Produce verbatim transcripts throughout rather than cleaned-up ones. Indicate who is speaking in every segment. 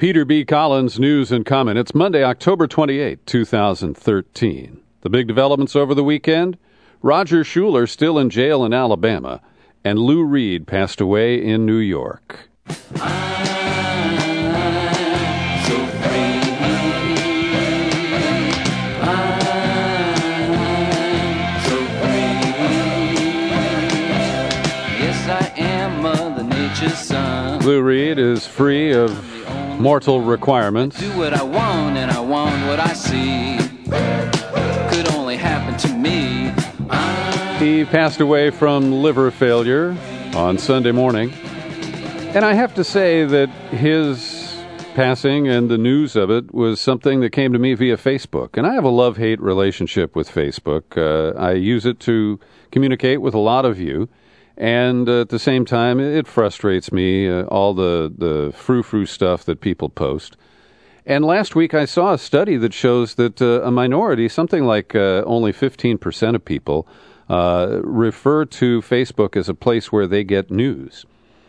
Speaker 1: Peter B. Collins News and Comment. It's Monday, October twenty-eighth, two thousand thirteen. The big developments over the weekend: Roger Shuler still in jail in Alabama, and Lou Reed passed away in New York. Lou Reed is free of mortal requirements.
Speaker 2: Do what I want and I want what I see. Could only happen to me.
Speaker 1: He passed away from liver failure on Sunday morning. And I have to say that his passing and the news of it was something that came to me via Facebook. And I have a love-hate relationship with Facebook. Uh, I use it to communicate with a lot of you. And uh, at the same time, it frustrates me, uh, all the, the frou-frou stuff that people post. And last week I saw a study that shows that uh, a minority, something like uh, only fifteen percent of people, uh, refer to Facebook as a place where they get news.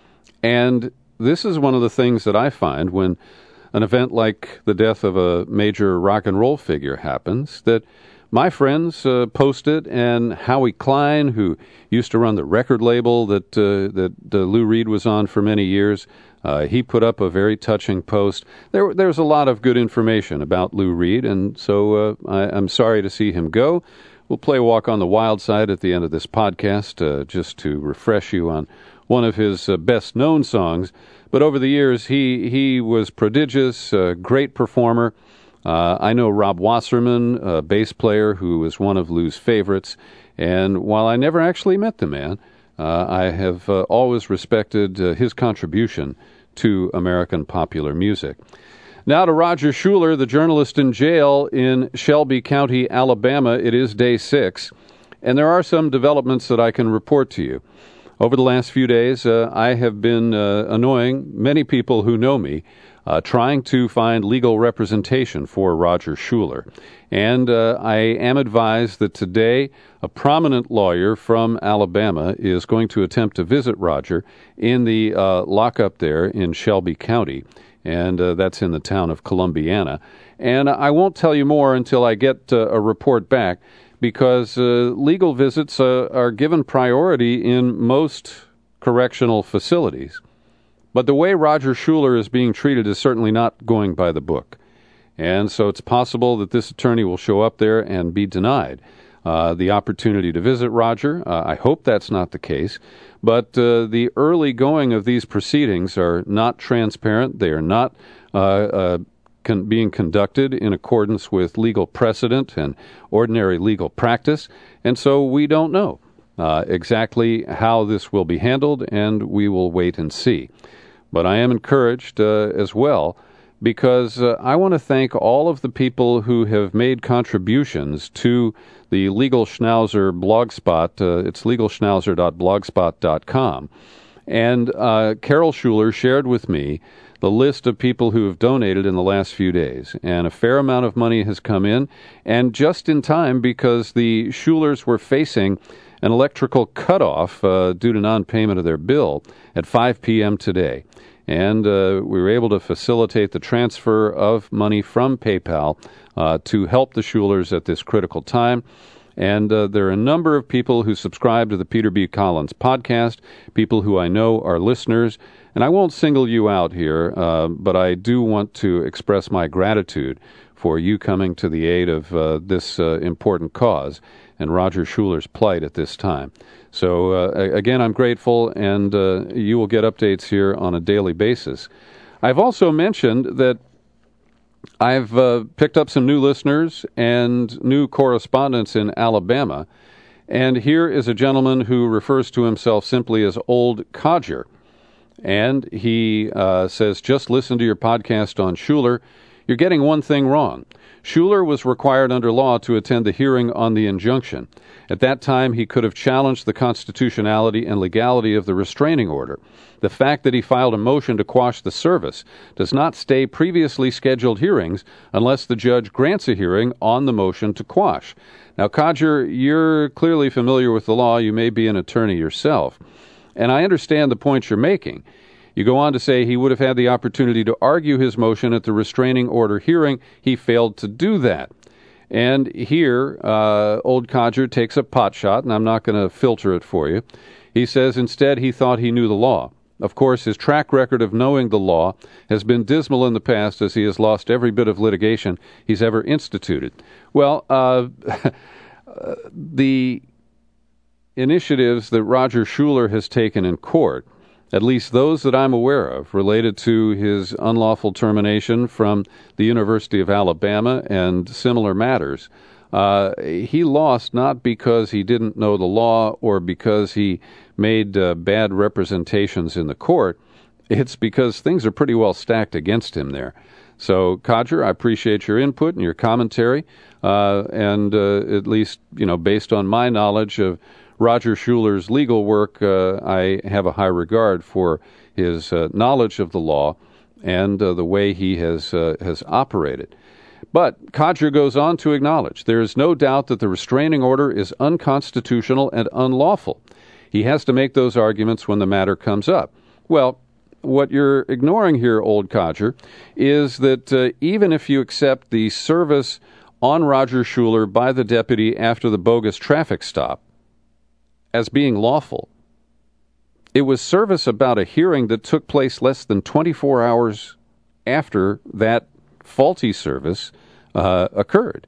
Speaker 1: And this is one of the things that I find when an event like the death of a major rock and roll figure happens, that my friends uh, post it, and Howie Klein, who used to run the record label that uh, that uh, Lou Reed was on for many years, uh, he put up a very touching post. There, there's a lot of good information about Lou Reed, and so uh, I, I'm sorry to see him go. We'll play Walk on the Wild Side at the end of this podcast, uh, just to refresh you on one of his uh, best-known songs. But over the years, he, he was prodigious, a great performer. Uh, I know Rob Wasserman, a bass player who was one of Lou's favorites, and while I never actually met the man, uh, I have uh, always respected uh, his contribution to American popular music. Now to Roger Shuler, the journalist in jail in Shelby County, Alabama. It is day six, and there are some developments that I can report to you. Over the last few days, uh, I have been uh, annoying many people who know me, Uh, trying to find legal representation for Roger Shuler. And uh, I am advised that today a prominent lawyer from Alabama is going to attempt to visit Roger in the uh, lockup there in Shelby County, and uh, that's in the town of Columbiana. And I won't tell you more until I get uh, a report back, because uh, legal visits uh, are given priority in most correctional facilities. But the way Roger Shuler is being treated is certainly not going by the book. And so it's possible that this attorney will show up there and be denied uh, the opportunity to visit Roger. Uh, I hope that's not the case. But uh, the early going of these proceedings are not transparent. They are not uh, uh, con- being conducted in accordance with legal precedent and ordinary legal practice. And so we don't know uh, exactly how this will be handled, and we will wait and see. But I am encouraged uh, as well, because uh, I want to thank all of the people who have made contributions to the Legal Schnauzer blogspot. Uh, it's legal schnauzer dot blogspot dot com. And uh, Carol Shuler shared with me the list of people who have donated in the last few days. And a fair amount of money has come in, and just in time, because the Shulers were facing an electrical cutoff uh, due to non-payment of their bill at five p.m. today. And uh, we were able to facilitate the transfer of money from PayPal uh, to help the Shulers at this critical time. And uh, there are a number of people who subscribe to the Peter B. Collins podcast, people who I know are listeners. And I won't single you out here, uh, but I do want to express my gratitude for you coming to the aid of uh, this uh, important cause and Roger Shuler's plight at this time. So, uh, again, I'm grateful, and uh, you will get updates here on a daily basis. I've also mentioned that I've uh, picked up some new listeners and new correspondents in Alabama, and here is a gentleman who refers to himself simply as Old Codger, and he uh, says, just listen to your podcast on Shuler. You're getting one thing wrong. Shuler was required under law to attend the hearing on the injunction. At that time, he could have challenged the constitutionality and legality of the restraining order. The fact that he filed a motion to quash the service does not stay previously scheduled hearings unless the judge grants a hearing on the motion to quash. Now, Codger, you're clearly familiar with the law. You may be an attorney yourself. And I understand the point you're making. You go on to say he would have had the opportunity to argue his motion at the restraining order hearing. He failed to do that. And here, uh, old codger takes a pot shot, and I'm not going to filter it for you. He says instead he thought he knew the law. Of course, his track record of knowing the law has been dismal in the past, as he has lost every bit of litigation he's ever instituted. Well, uh, the initiatives that Roger Shuler has taken in court, at least those that I'm aware of, related to his unlawful termination from the University of Alabama and similar matters, uh, he lost not because he didn't know the law or because he made uh, bad representations in the court. It's because things are pretty well stacked against him there. So, Codger, I appreciate your input and your commentary, uh, and uh, at least, you know, based on my knowledge of Roger Shuler's legal work, uh, I have a high regard for his uh, knowledge of the law and uh, the way he has uh, has operated. But Codger goes on to acknowledge there is no doubt that the restraining order is unconstitutional and unlawful. He has to make those arguments when the matter comes up. Well, what you're ignoring here, old codger, is that uh, even if you accept the service on Roger Shuler by the deputy after the bogus traffic stop as being lawful, it was service about a hearing that took place less than twenty-four hours after that faulty service uh, occurred.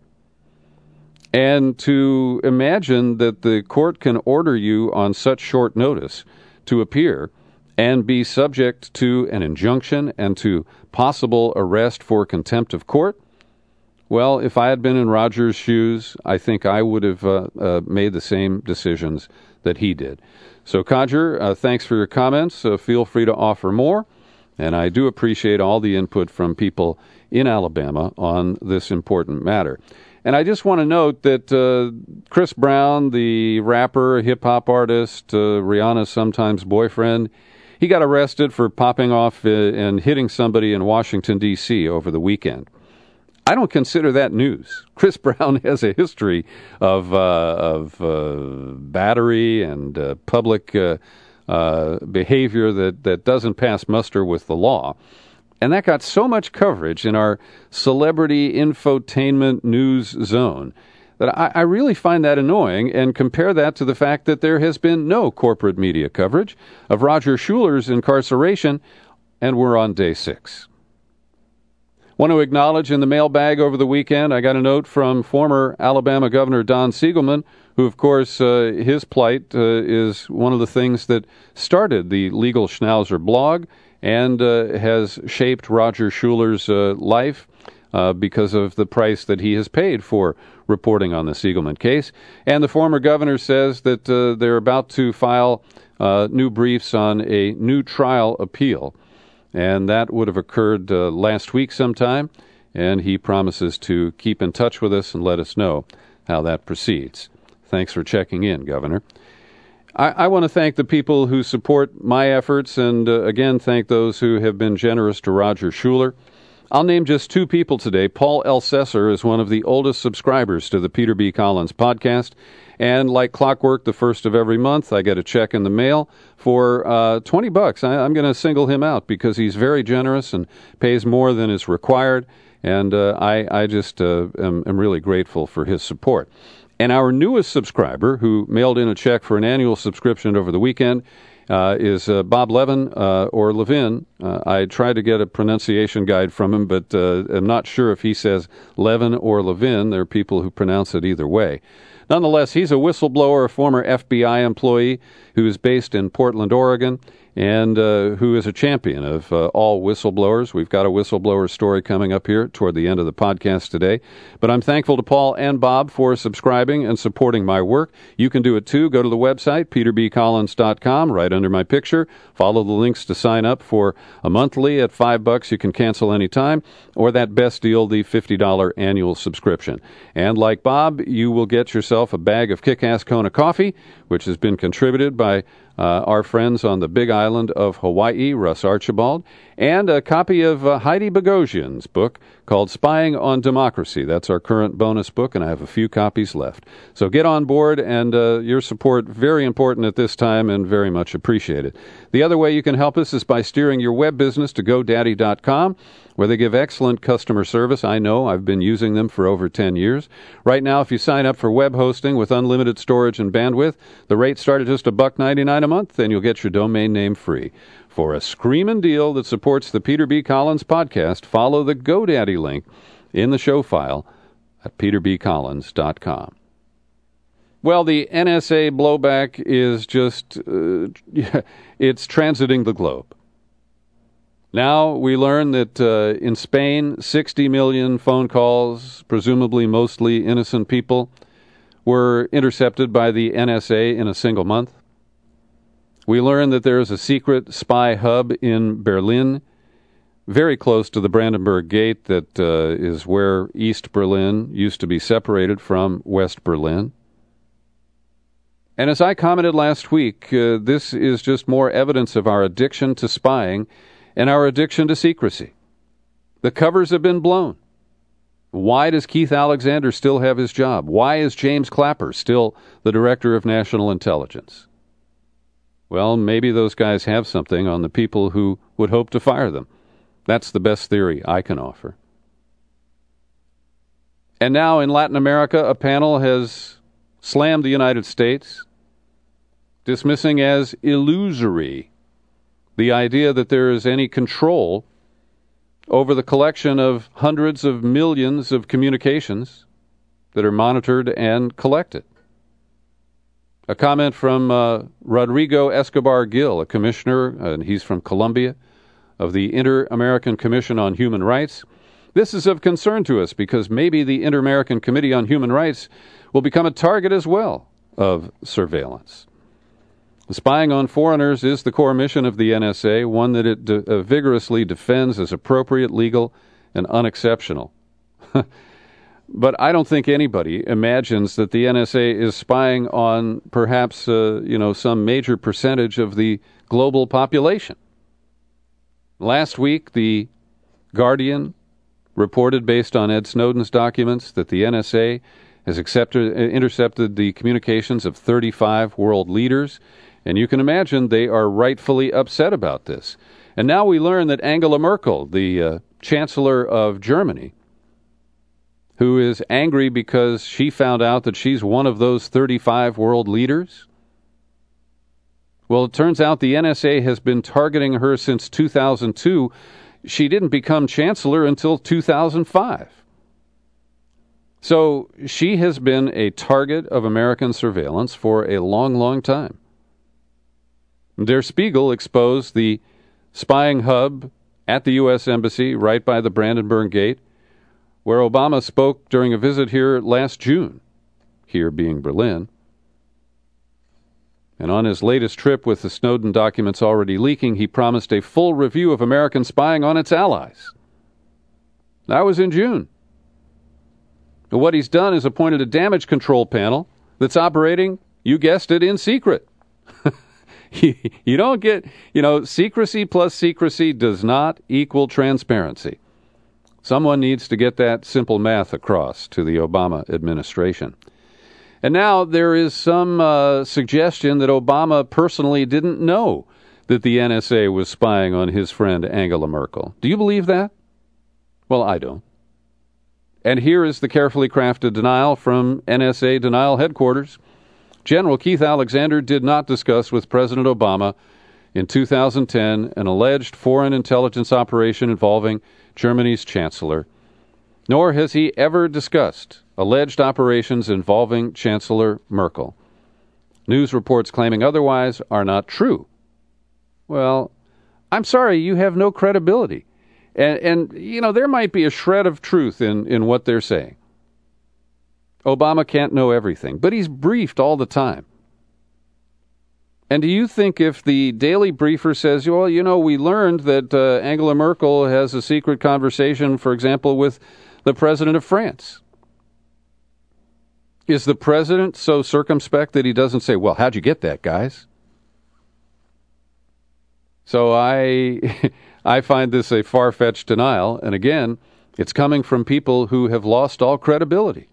Speaker 1: And to imagine that the court can order you on such short notice to appear and be subject to an injunction and to possible arrest for contempt of court, well, if I had been in Roger's shoes, I think I would have uh, uh, made the same decisions that he did. So, Codger, uh, thanks for your comments. Uh, feel free to offer more. And I do appreciate all the input from people in Alabama on this important matter. And I just want to note that uh, Chris Brown, the rapper, hip-hop artist, uh, Rihanna's sometimes boyfriend, he got arrested for popping off uh, and hitting somebody in Washington, D C over the weekend. I don't consider that news. Chris Brown has a history of, uh, of uh, battery and uh, public uh, uh, behavior that, that doesn't pass muster with the law. And that got so much coverage in our celebrity infotainment news zone that I, I really find that annoying, and compare that to the fact that there has been no corporate media coverage of Roger Shuler's incarceration, and we're on day six. Want to acknowledge in the mailbag over the weekend, I got a note from former Alabama Governor Don Siegelman, who, of course, uh, his plight uh, is one of the things that started the Legal Schnauzer blog and uh, has shaped Roger Shuler's uh, life uh, because of the price that he has paid for reporting on the Siegelman case. And the former governor says that uh, they're about to file uh, new briefs on a new trial appeal. And that would have occurred uh, last week sometime, and he promises to keep in touch with us and let us know how that proceeds. Thanks for checking in, Governor. I, I want to thank the people who support my efforts, and uh, again, thank those who have been generous to Roger Shuler. I'll name just two people today. Paul Elsesser is one of the oldest subscribers to the Peter B. Collins podcast, and like clockwork, the first of every month, I get a check in the mail for uh, twenty bucks. I, I'm going to single him out because he's very generous and pays more than is required, and uh, I, I just uh, am, am really grateful for his support. And our newest subscriber, who mailed in a check for an annual subscription over the weekend, uh, is uh, Bob Levin, uh, or Levin. Uh, I tried to get a pronunciation guide from him, but uh, I'm not sure if he says Levin or Levin. There are people who pronounce it either way. Nonetheless, he's a whistleblower, a former F B I employee who is based in Portland, Oregon, and uh, who is a champion of uh, all whistleblowers. We've got a whistleblower story coming up here toward the end of the podcast today. But I'm thankful to Paul and Bob for subscribing and supporting my work. You can do it too. Go to the website, peter b collins dot com, right under my picture. Follow the links to sign up for a monthly at five bucks. You can cancel anytime, or that best deal, the fifty dollars annual subscription. And like Bob, you will get yourself a bag of Kick-Ass Kona coffee, which has been contributed by uh, our friends on the Big Island of Hawaii, Russ Archibald. and a copy of uh, Heidi Bogosian's book called Spying on Democracy. That's our current bonus book, and I have a few copies left. So get on board, and uh, your support, very important at this time and very much appreciated. The other way you can help us is by steering your web business to GoDaddy dot com, where they give excellent customer service. I know, I've been using them for over ten years. Right now, if you sign up for web hosting with unlimited storage and bandwidth, the rates start at just a buck ninety-nine a month, and you'll get your domain name free. For a screamin' deal that supports the Peter B. Collins podcast, follow the GoDaddy link in the show file at peter b collins dot com. Well, the N S A blowback is just, uh, it's transiting the globe. Now we learn that uh, in Spain, sixty million phone calls, presumably mostly innocent people, were intercepted by the N S A in a single month. We learn that there is a secret spy hub in Berlin, very close to the Brandenburg Gate, that uh, is where East Berlin used to be separated from West Berlin. And as I commented last week, uh, this is just more evidence of our addiction to spying and our addiction to secrecy. The covers have been blown. Why does Keith Alexander still have his job? Why is James Clapper still the Director of National Intelligence? Well, maybe those guys have something on the people who would hope to fire them. That's the best theory I can offer. And now in Latin America, a panel has slammed the United States, dismissing as illusory the idea that there is any control over the collection of hundreds of millions of communications that are monitored and collected. A comment from uh, Rodrigo Escobar Gil, a commissioner, and he's from Colombia, of the Inter-American Commission on Human Rights. This is of concern to us because maybe the Inter-American Committee on Human Rights will become a target as well of surveillance. Spying on foreigners is the core mission of the N S A, one that it de- uh, vigorously defends as appropriate, legal, and unexceptional. But I don't think anybody imagines that the N S A is spying on perhaps, uh, you know, some major percentage of the global population. Last week, the Guardian reported, based on Ed Snowden's documents, that the N S A has accepted, intercepted the communications of thirty-five world leaders, and you can imagine they are rightfully upset about this. And now we learn that Angela Merkel, the uh, Chancellor of Germany, who is angry because she found out that she's one of those thirty-five world leaders? Well, it turns out the N S A has been targeting her since two thousand two. She didn't become chancellor until two thousand five. So she has been a target of American surveillance for a long, long time. Der Spiegel exposed the spying hub at the U S Embassy right by the Brandenburg Gate, where Obama spoke during a visit here last June, here being Berlin. And on his latest trip, with the Snowden documents already leaking, he promised a full review of American spying on its allies. That was in June. And what he's done is appointed a damage control panel that's operating, you guessed it, in secret. you, you don't get, you know, secrecy plus secrecy does not equal transparency. Someone needs to get that simple math across to the Obama administration. And now there is some uh, suggestion that Obama personally didn't know that the N S A was spying on his friend Angela Merkel. Do you believe that? Well, I don't. And here is the carefully crafted denial from N S A denial headquarters. General Keith Alexander did not discuss with President Obama in two thousand ten an alleged foreign intelligence operation involving Germany's chancellor, nor has he ever discussed alleged operations involving Chancellor Merkel. News reports claiming otherwise are not true. Well, I'm sorry, you have no credibility. And, and you know, there might be a shred of truth in, in what they're saying. Obama can't know everything, but he's briefed all the time. And do you think if the Daily Briefer says, well, you know, we learned that uh, Angela Merkel has a secret conversation, for example, with the president of France, is the president so circumspect that he doesn't say, well, how'd you get that, guys? So I I find this a far-fetched denial, and again, it's coming from people who have lost all credibility.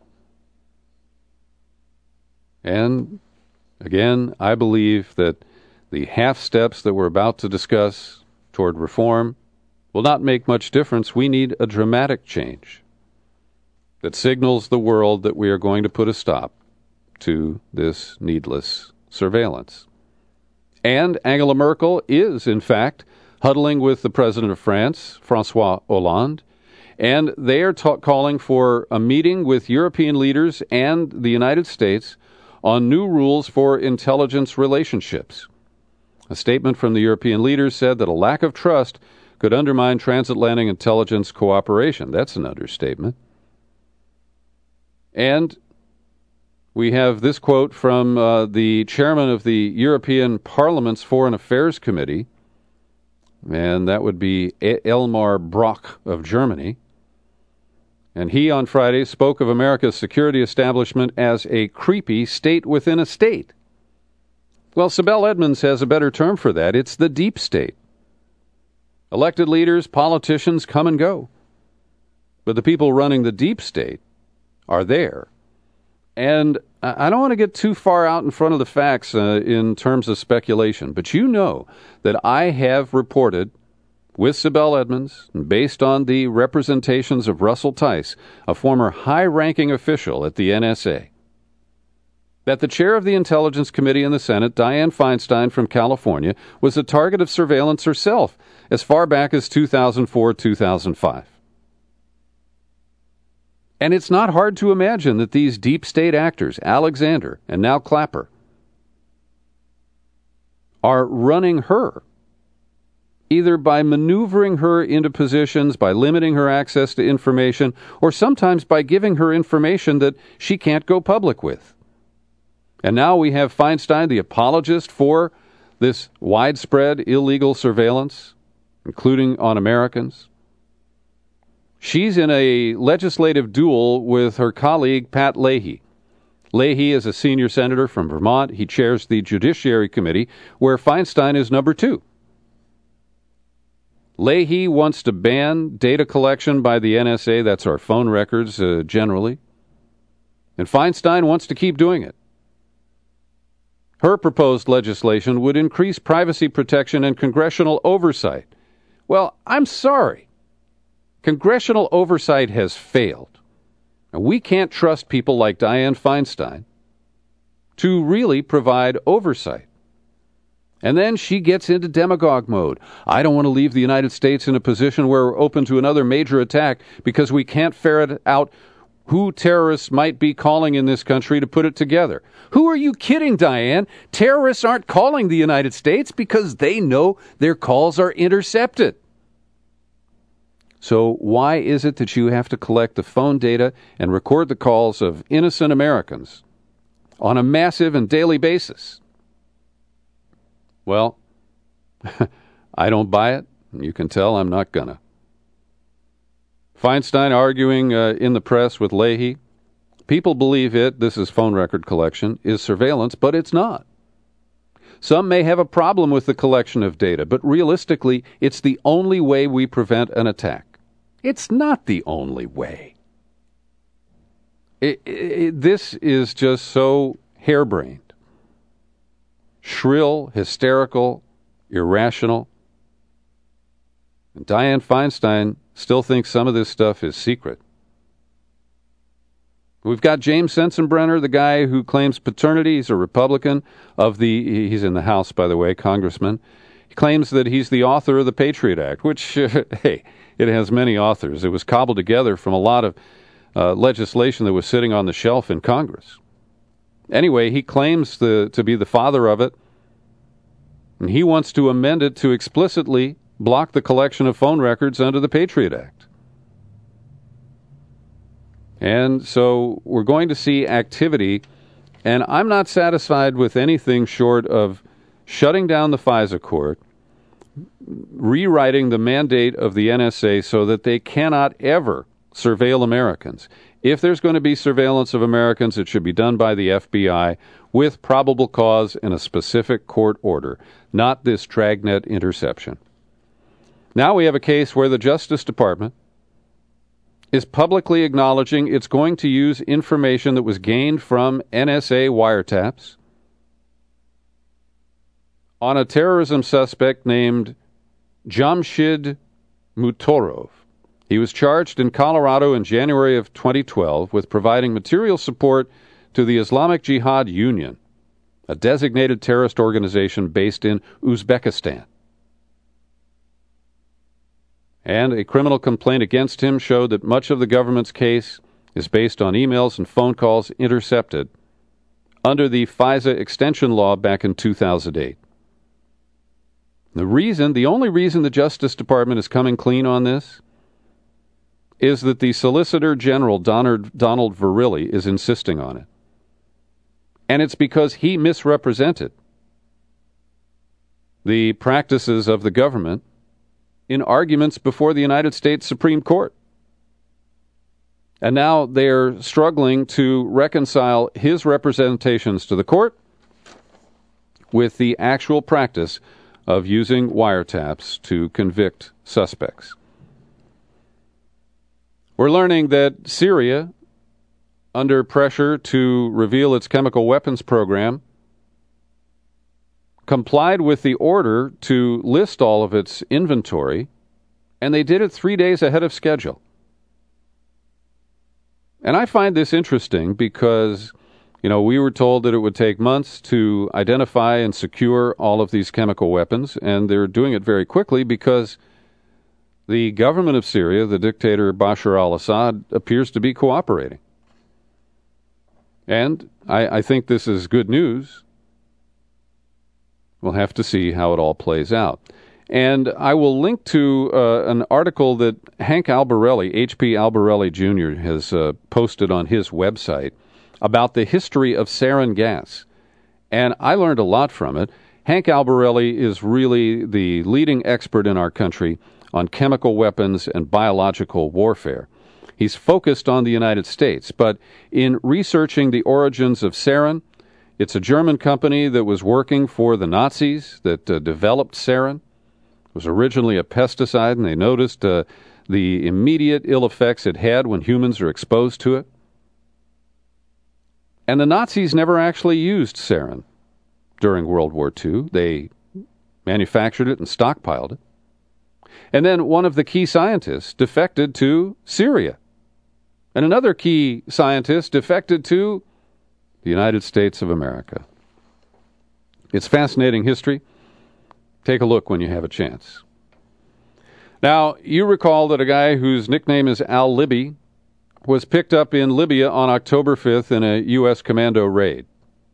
Speaker 1: And again, I believe that the half steps that we're about to discuss toward reform will not make much difference. We need a dramatic change that signals the world that we are going to put a stop to this needless surveillance. And Angela Merkel is, in fact, huddling with the President of France, François Hollande, and they are ta- calling for a meeting with European leaders and the United States on new rules for intelligence relationships. A statement from the European leaders said that a lack of trust could undermine transatlantic intelligence cooperation. That's an understatement. And we have this quote from uh, the chairman of the European Parliament's Foreign Affairs Committee, and that would be Elmar Brok of Germany. And he, on Friday, spoke of America's security establishment as a creepy state within a state. Well, Sibel Edmonds has a better term for that. It's the deep state. Elected leaders, politicians come and go. But the people running the deep state are there. And I don't want to get too far out in front of the facts uh, in terms of speculation, but you know that I have reported with Sibel Edmonds, based on the representations of Russell Tice, a former high-ranking official at the N S A, that the chair of the Intelligence Committee in the Senate, Dianne Feinstein from California, was the target of surveillance herself as far back as two thousand four to two thousand five. And it's not hard to imagine that these deep state actors, Alexander and now Clapper, are running her, either by maneuvering her into positions, by limiting her access to information, or sometimes by giving her information that she can't go public with. And now we have Feinstein, the apologist for this widespread illegal surveillance, including on Americans. She's in a legislative duel with her colleague, Pat Leahy. Leahy is a senior senator from Vermont. He chairs the Judiciary Committee, where Feinstein is number two. Leahy wants to ban data collection by the N S A, that's our phone records uh, generally, and Feinstein wants to keep doing it. Her proposed legislation would increase privacy protection and congressional oversight. Well, I'm sorry. Congressional oversight has failed. And we can't trust people like Dianne Feinstein to really provide oversight. And then she gets into demagogue mode. I don't want to leave the United States in a position where we're open to another major attack because we can't ferret out who terrorists might be calling in this country to put it together. Who are you kidding, Dianne? Terrorists aren't calling the United States because they know their calls are intercepted. So why is it that you have to collect the phone data and record the calls of innocent Americans on a massive and daily basis? Well, I don't buy it. You can tell I'm not gonna. Feinstein arguing uh, in the press with Leahy. People believe it, this is phone record collection, is surveillance, but it's not. Some may have a problem with the collection of data, but realistically, it's the only way we prevent an attack. It's not the only way. It, it, this is just so harebrained. Shrill, hysterical, irrational. And Dianne Feinstein still thinks some of this stuff is secret. We've got James Sensenbrenner, the guy who claims paternity. He's a Republican of the, he's in the House, by the way, congressman. He claims that he's the author of the Patriot Act, which, uh, hey, it has many authors. It was cobbled together from a lot of uh, legislation that was sitting on the shelf in Congress. Anyway, he claims the, to be the father of it, and he wants to amend it to explicitly block the collection of phone records under the Patriot Act. And so we're going to see activity, and I'm not satisfied with anything short of shutting down the FISA court, rewriting the mandate of the N S A so that they cannot ever surveil Americans. If there's going to be surveillance of Americans, it should be done by the F B I with probable cause in a specific court order, not this dragnet interception. Now we have a case where the Justice Department is publicly acknowledging it's going to use information that was gained from N S A wiretaps on a terrorism suspect named Jamshid Mutorov. He was charged in Colorado in January of twenty twelve with providing material support to the Islamic Jihad Union, a designated terrorist organization based in Uzbekistan. And a criminal complaint against him showed that much of the government's case is based on emails and phone calls intercepted under the FISA extension law back in two thousand eight. The reason, the only reason the Justice Department is coming clean on this is that the Solicitor General, Donald, Donald Verrilli, is insisting on it. And it's because he misrepresented the practices of the government in arguments before the United States Supreme Court. And now they're struggling to reconcile his representations to the court with the actual practice of using wiretaps to convict suspects. We're learning that Syria, under pressure to reveal its chemical weapons program, complied with the order to list all of its inventory, and they did it three days ahead of schedule. And I find this interesting because, you know, we were told that it would take months to identify and secure all of these chemical weapons, and they're doing it very quickly because the government of Syria, the dictator Bashar al-Assad, appears to be cooperating. And I, I think this is good news. We'll have to see how it all plays out. And I will link to uh, an article that Hank Albarelli, H P Albarelli Junior, has uh, posted on his website about the history of sarin gas. And I learned a lot from it. Hank Albarelli is really the leading expert in our country on chemical weapons and biological warfare. He's focused on the United States, but in researching the origins of sarin, it's a German company that was working for the Nazis that uh, developed sarin. It was originally a pesticide, and they noticed uh, the immediate ill effects it had when humans are exposed to it. And the Nazis never actually used sarin during World War Two. They manufactured it and stockpiled it. And then one of the key scientists defected to Syria. And another key scientist defected to the United States of America. It's fascinating history. Take a look when you have a chance. Now, you recall that a guy whose nickname is Al Libby was picked up in Libya on October fifth in a U S commando raid.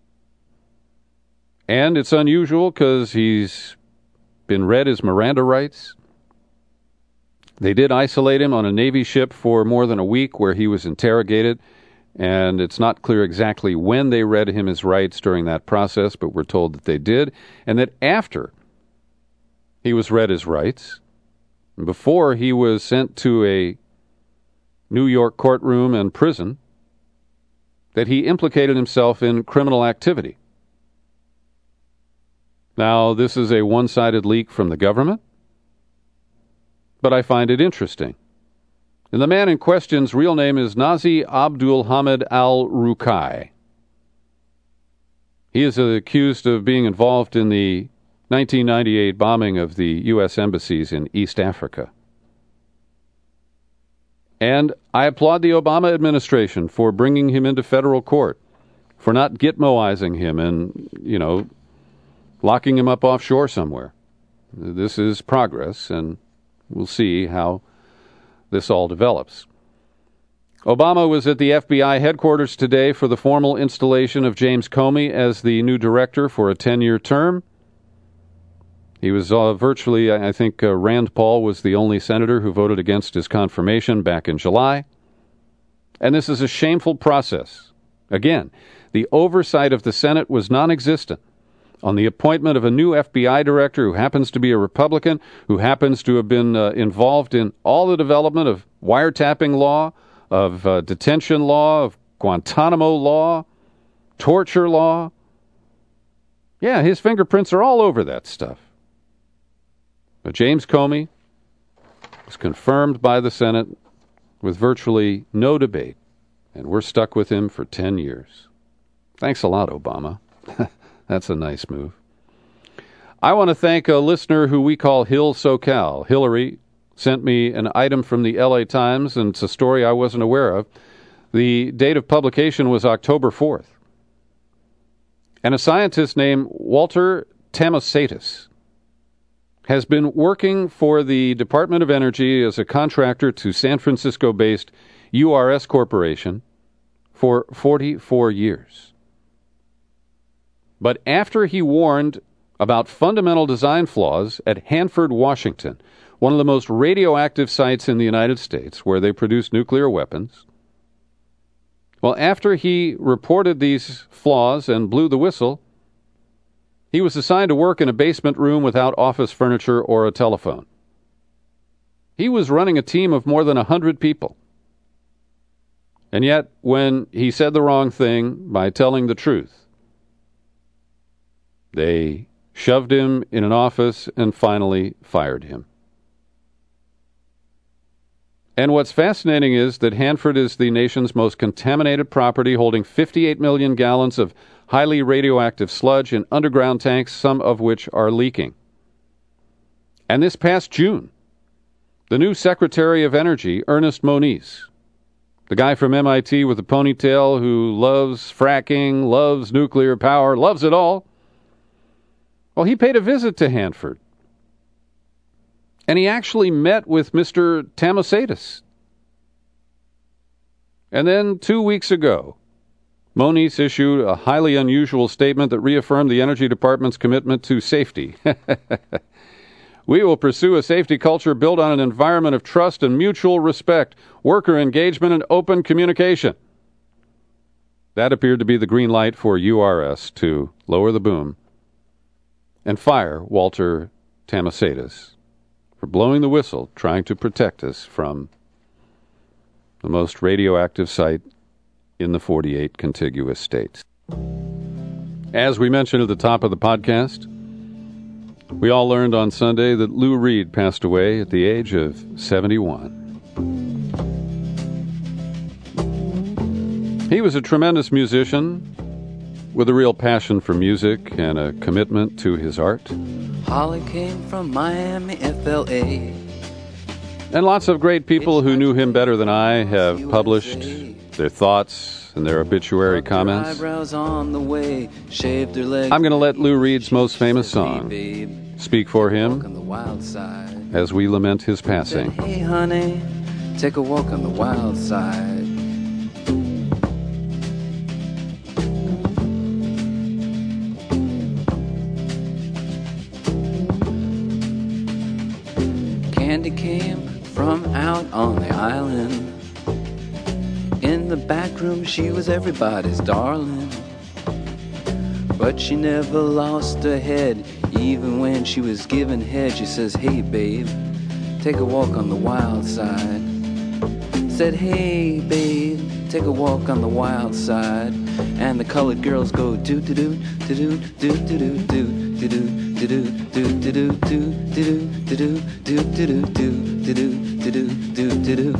Speaker 1: And it's unusual because he's been read his Miranda rights. They did isolate him on a Navy ship for more than a week where he was interrogated, and it's not clear exactly when they read him his rights during that process, but we're told that they did, and that after he was read his rights, before he was sent to a New York courtroom and prison, that he implicated himself in criminal activity. Now, this is a one-sided leak from the government, but I find it interesting. And the man in question's real name is Nazi Abdul Hamid al-Rukai. He is accused of being involved in the nineteen ninety-eight bombing of the U S embassies in East Africa. And I applaud the Obama administration for bringing him into federal court, for not Gitmoizing him and, you know, locking him up offshore somewhere. This is progress, and we'll see how this all develops. Obama was at the F B I headquarters today for the formal installation of James Comey as the new director for a ten-year term. He was uh, virtually, I think uh, Rand Paul was the only senator who voted against his confirmation back in July. And this is a shameful process. Again, the oversight of the Senate was non-existent on the appointment of a new F B I director who happens to be a Republican, who happens to have been uh, involved in all the development of wiretapping law, of uh, detention law, of Guantanamo law, torture law. Yeah, his fingerprints are all over that stuff. But James Comey was confirmed by the Senate with virtually no debate, and we're stuck with him for ten years. Thanks a lot, Obama. That's a nice move. I want to thank a listener who we call Hill SoCal. Hillary sent me an item from the L A Times, and it's a story I wasn't aware of. The date of publication was October fourth. And a scientist named Walter Tamosatis has been working for the Department of Energy as a contractor to San Francisco-based U R S Corporation for forty-four years. But after he warned about fundamental design flaws at Hanford, Washington, one of the most radioactive sites in the United States where they produce nuclear weapons, well, after he reported these flaws and blew the whistle, he was assigned to work in a basement room without office furniture or a telephone. He was running a team of more than one hundred people. And yet, when he said the wrong thing by telling the truth, they shoved him in an office and finally fired him. And what's fascinating is that Hanford is the nation's most contaminated property, holding fifty-eight million gallons of highly radioactive sludge in underground tanks, some of which are leaking. And this past June, the new Secretary of Energy, Ernest Moniz, the guy from M I T with the ponytail who loves fracking, loves nuclear power, loves it all, well, he paid a visit to Hanford. And he actually met with Mister Tamosatis. And then two weeks ago, Moniz issued a highly unusual statement that reaffirmed the Energy Department's commitment to safety. We will pursue a safety culture built on an environment of trust and mutual respect, worker engagement, and open communication. That appeared to be the green light for U R S to lower the boom and fire Walter Tamosatis for blowing the whistle, trying to protect us from the most radioactive site in the forty-eight contiguous states. As we mentioned at the top of the podcast, we all learned on Sunday that Lou Reed passed away at the age of seventy-one. He was a tremendous musician with a real passion for music and a commitment to his art.
Speaker 2: Holly came from Miami, F L A.
Speaker 1: And lots of great people who knew him better than I have published their thoughts and their obituary comments. I'm going to let Lou Reed's most famous song speak for him as we lament his passing.
Speaker 2: Hey honey, take a walk on the wild side. Candy came from out on the island. In the back room she was everybody's darling, but she never lost her head. Even when she was giving head, she says, hey babe, take a walk on the wild side. Said, hey babe, take a walk on the wild side. And the colored girls go do do do do do do do do do do. Do do do do do do do do do do do do do do do do do.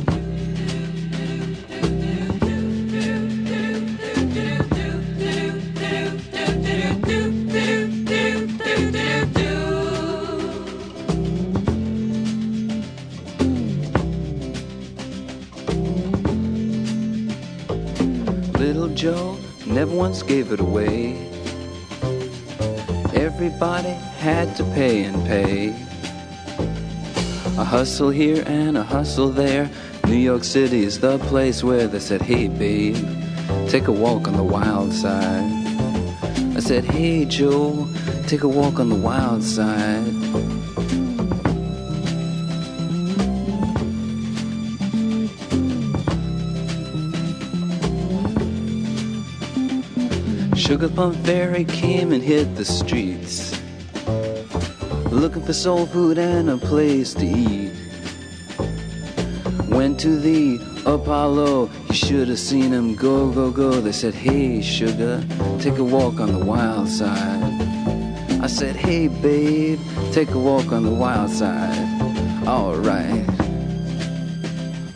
Speaker 2: Little Joe never once gave it away. Everybody had to pay and pay. A hustle here and a hustle there. New York City is the place where they said, hey babe, take a walk on the wild side. I said, hey Joe, take a walk on the wild side. Sugar Plum Fairy came and hit the streets, looking for soul food and a place to eat. Went to the Apollo, you should have seen him go, go, go. They said, hey sugar, take a walk on the wild side. I said, hey babe, take a walk on the wild side. Alright.